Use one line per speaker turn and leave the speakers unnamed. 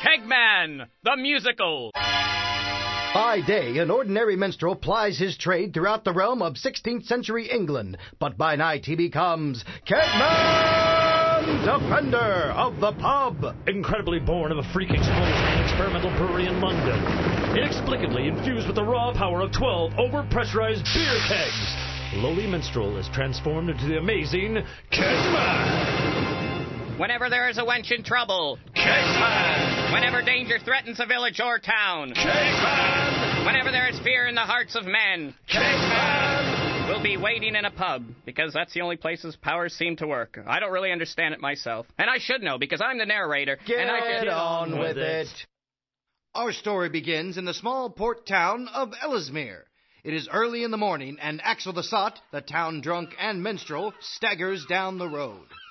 Kegman, the musical.
By day, an ordinary minstrel plies his trade throughout the realm of 16th century England, but by night he becomes Kegman, defender of the pub.
Incredibly born of a freak explosion in an experimental brewery in London. Inexplicably infused with the raw power of 12 overpressurized beer kegs, lowly minstrel is transformed into the amazing Kegman.
Whenever there is a wench in trouble,
Kegman.
whenever danger threatens a village or town,
Kegman.
whenever there is fear in the hearts of men,
Kegman.
we'll be waiting in a pub, because that's the only place his powers seem to work. I don't really understand it myself. And I should know, because I'm the narrator.
Get
and
on with it. Our story begins in the small port town of Ellesmere. It is early in the morning, and Axel the Sot, the town drunk and minstrel, staggers down the road.